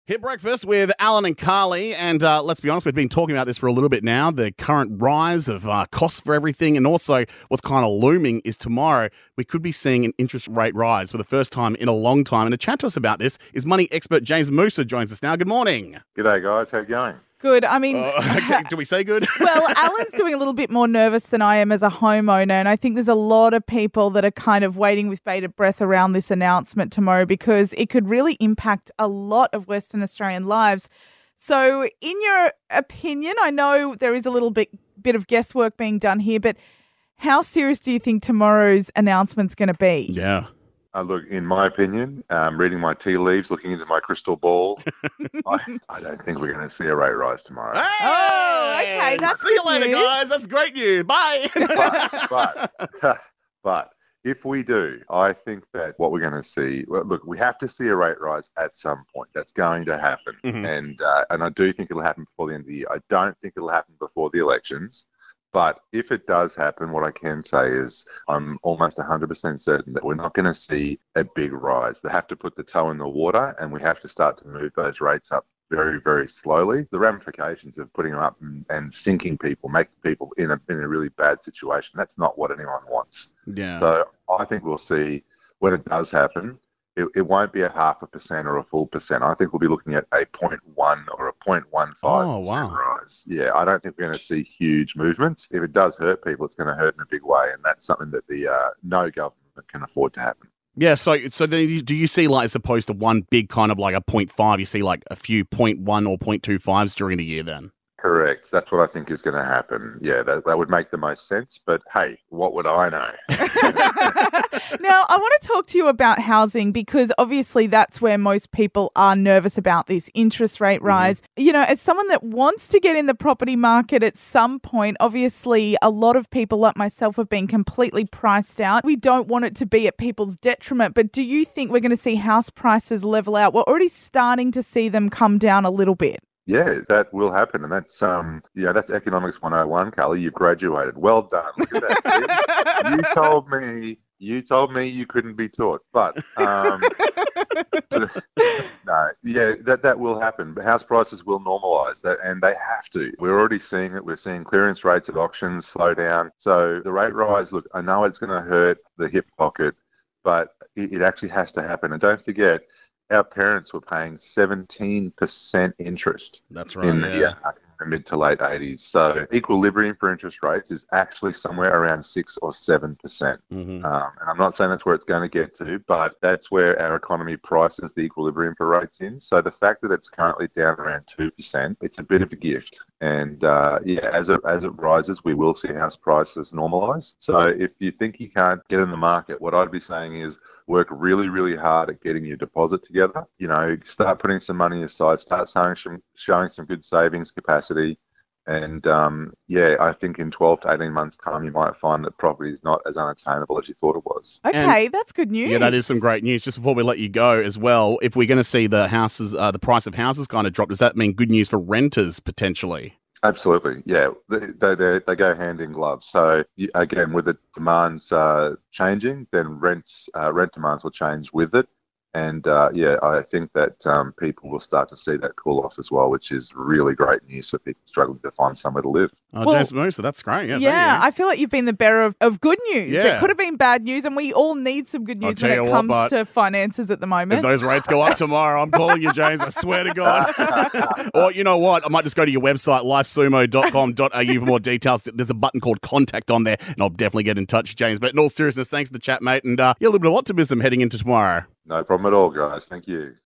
Hit Breakfast with Alan and Carly, and let's be honest, we've been talking about this for a little bit now, the current rise of costs for everything, and also what's kind of looming is tomorrow we could be seeing an interest rate rise for the first time in a long time. And to chat to us about this is money expert James Musa joins us now. Good morning. G'day, guys. How you going? Good. I mean, do we say good? well, Alan's doing a little bit more nervous than I am as a homeowner, and I think there's a lot of people that are kind of waiting with bated breath around this announcement tomorrow because it could really impact a lot of Western Australian lives. So in your opinion, I know there is a little bit of guesswork being done here, but how serious do you think tomorrow's announcement's going to be? Yeah. Look, in my opinion, reading my tea leaves, looking into my crystal ball, I don't think we're going to see a rate rise tomorrow. Hey! Oh, okay. That's See you good later, news. guys. That's great news. Bye. But if we do, I think that what we're going to see, well, look, we have to see a rate rise at some point. That's going to happen. Mhm. And I do think it'll happen before the end of the year. I don't think it'll happen before the elections. But if it does happen, what I can say is I'm almost 100% certain that we're not going to see a big rise. They have to put the toe in the water, and we have to start to move those rates up very, very slowly. The ramifications of putting them up and sinking people, making people in a really bad situation, that's not what anyone wants. Yeah. So I think we'll see when it does happen, it won't be a 0.5% or a full percent. I think we'll be looking at a 0.1 or a 0.15% rise. Yeah, I don't think we're going to see huge movements. If it does hurt people, it's going to hurt in a big way, and that's something that the no government can afford to happen. Yeah, so then do you see, like, as opposed to one big kind of like a 0.5, you see like a few 0.1 or 0.25s during the year then? Correct. That's what I think is going to happen. Yeah, that would make the most sense. But hey, what would I know? Now, I want to talk to you about housing because obviously that's where most people are nervous about this interest rate rise. You know, as someone that wants to get in the property market at some point, obviously a lot of people like myself have been completely priced out. We don't want it to be at people's detriment, but do you think we're going to see house prices level out? We're already starting to see them come down a little bit. Yeah, that will happen, and that's that's Economics 101, Carly. You've graduated. Well done. Look at that. See? You told me you couldn't be taught, but no, yeah, that will happen. House prices will normalise, and they have to. We're already seeing it. We're seeing clearance rates at auctions slow down. So the rate rise. Look, I know it's going to hurt the hip pocket, but it actually has to happen. And don't forget, our parents were paying 17% interest. That's right. In the mid to late 80s. So equilibrium for interest rates is actually somewhere around 6 or 7%. Mm-hmm. And I'm not saying that's where it's going to get to, but that's where our economy prices the equilibrium for rates in. So the fact that it's currently down around 2%, it's a bit of a gift. And as it rises, we will see house prices normalise. So if you think you can't get in the market, what I'd be saying is work really, really hard at getting your deposit together. You know, start putting some money aside, start showing some good savings capacity. And I think in 12 to 18 months' time, you might find that property is not as unattainable as you thought it was. Okay, that's good news. Yeah, that is some great news. Just before we let you go as well, if we're going to see the price of houses kind of drop, does that mean good news for renters potentially? Absolutely, yeah. They go hand in glove. So again, with the demands changing, then rent demands will change with it. And I think that people will start to see that cool off as well, which is really great news for people struggling to find somewhere to live. James Musa, that's great. Yeah, yeah, I feel like you've been the bearer of good news. Yeah. It could have been bad news, and we all need some good news when it comes to finances at the moment. If those rates go up tomorrow, I'm calling you, James. I swear to God. Or you know what? I might just go to your website, lifesumo.com.au for more details. There's a button called Contact on there, and I'll definitely get in touch, James. But in all seriousness, thanks for the chat, mate. And a little bit of optimism heading into tomorrow. No problem at all, guys. Thank you.